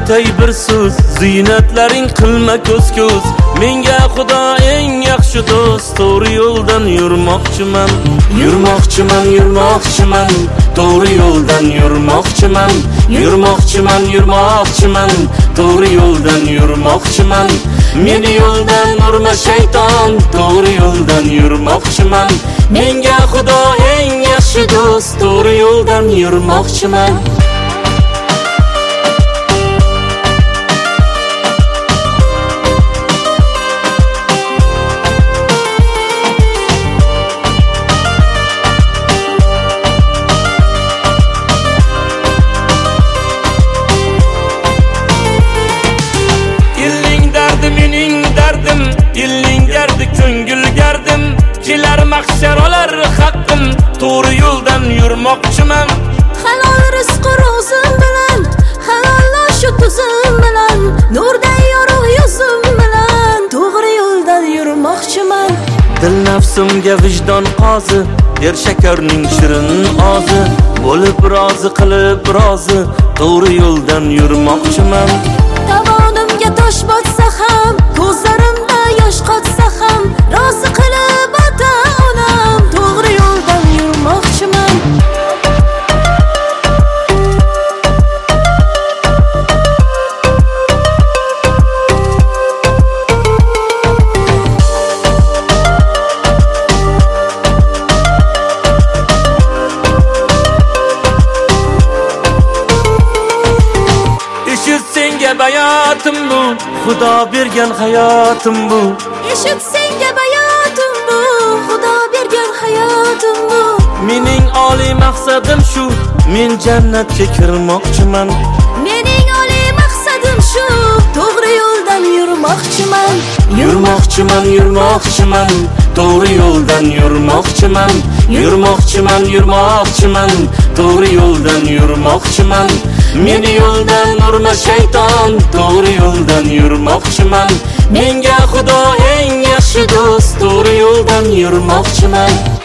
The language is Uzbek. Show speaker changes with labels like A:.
A: aytay bir so'z, ziynatlaring qilma ko'z-ko'z. Menga Xudo eng yaxshi do'st, to'g'ri yo'ldan yurmoqchiman. Yurmoqchiman, yurmoqchiman, to'g'ri yo'ldan yurmoqchiman. Yurmoqchiman, yurmoqchiman, to'g'ri yo'ldan yurmoqchiman. Meni yo'ldan urma shayton, to'g'ri yo'ldan yurmoqchiman. Menga Xudo eng yaxshi do'st, to'g'ri yo'ldan yurmoqchiman. Dilning gardi ko'ngil gardim, kelar mahshar olar haqqim, to'g'ri yo'ldan yurmoqchiman.
B: Halol rizq ro'zim bilan, halollash tuzim bilan, nurday yorug' yuzim bilan, to'g'ri yo'ldan yurmoqchiman.
A: Dil nafsimga vijdon qozi, yer shakarning shirin ozi, bo'lib rozi qilib rozi, to'g'ri yo'ldan yurmoqchiman.
B: Tovonimga tosh botsa ham, ko'zlarimda yosh qotsa ham, rozi qilib ota-onam, to'g'ri yo'ldan yurmoqchiman.
A: Eshit senga bayotim bu, Xudo bergan hayotim bu.
B: Eshit senga bayotim bu, Xudo bergan hayotim bu.
A: Mening oliy maqsadim shu, men jannatga kirmoqchiman.
B: Mening oliy maqsadim shu, to'g'ri yo'ldan yurmoqchiman.
A: Yurmoqchiman, yurmoqchiman, to'g'ri yo'ldan yurmoqchiman. Yurmoqchiman, yurmoqchiman, to'g'ri yo'ldan yurmoqchiman. Meni yo'ldan urma shayton, to'g'ri yo'ldan yurmoqchiman. Menga Xudo eng yaxshi do'st, to'g'ri yo'ldan yurmoqchiman.